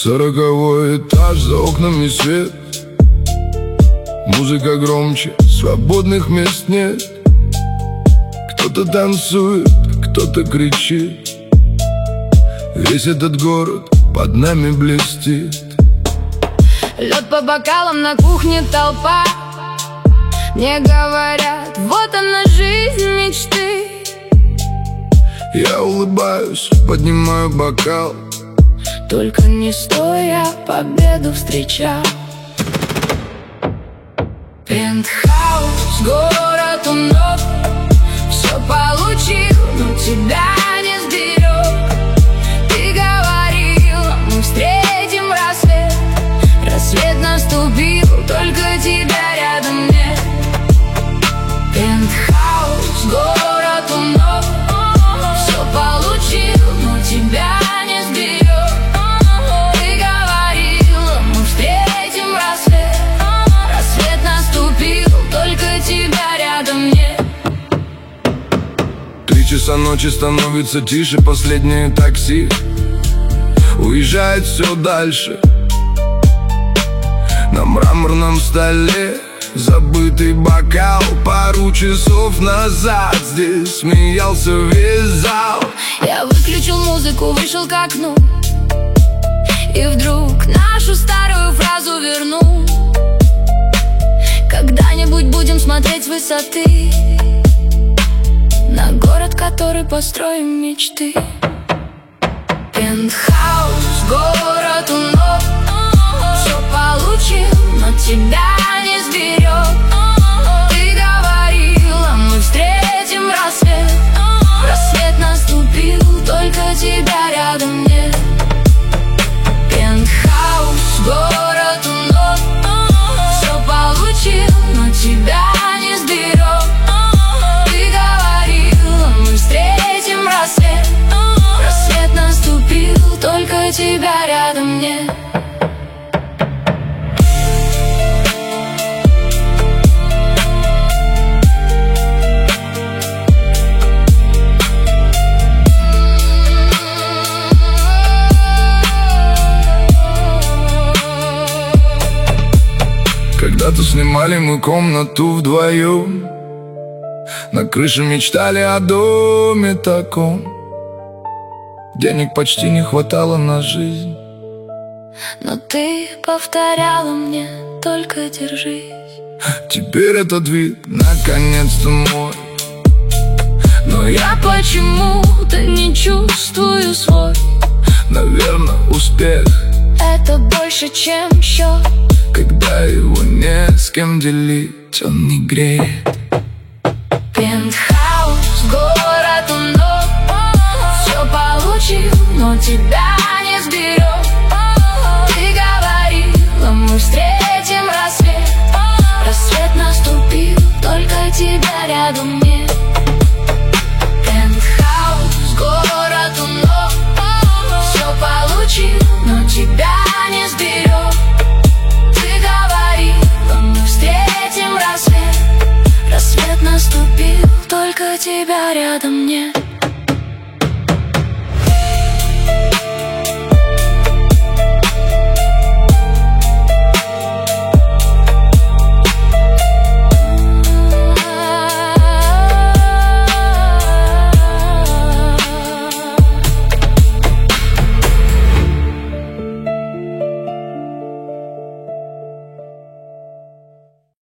40-й этаж, за окнами свет. Музыка громче, свободных мест нет. Кто-то танцует, кто-то кричит. Весь этот город под нами блестит. Лед по бокалам, на кухне толпа. Мне говорят, вот она жизнь мечты. Я улыбаюсь, поднимаю бокал. Только не стоя победу встречал. Пентхаус, город у ног. Все получил, но тебя не сберег. Ты говорила, мы встретим рассвет. Рассвет наступил, только тебя рядом нет. Пентхаус, город у ног. Все получил, но тебя не сберег. Ты говорила, мы встретим рассвет. Рассвет наступил, только тебя рядом нет. 3 часа ночи, становится тише. Последнее такси уезжает все дальше. На мраморном столе забытый бокал. Пару часов назад здесь смеялся весь зал. Я выключил музыку, вышел к окну. И вдруг нашу старую фразу верну. Когда-нибудь будем смотреть с высоты на город, который построим мечты. Пентхаус, город у ног. Все получил, но тебя не сберег. Ты говорила, мы встретим рассвет. Рассвет наступил, только тебя рядом нет. Пентхаус, город у ног. Все получил, но тебя не сберег. Ты говорила, мы встретим рассвет. Рассвет наступил, только тебя рядом нет. Когда-то снимали мы комнату вдвоем. На крыше мечтали о доме таком. Денег почти не хватало на жизнь. Но ты повторяла мне, только держись. Теперь этот вид наконец-то мой. Но я почему-то не чувствую свой. Наверное, успех — это больше, чем счет. Когда его не с кем делить, он не греет. Пентхаус, город у ног. Все получил, но тебя не сберег. Ты говорила, мы встретим рассвет. Рассвет наступил, только тебя рядом нет. Пентхаус, город у ног. Все получил, но тебя не сберег. Рассвет наступил, только тебя рядом нет.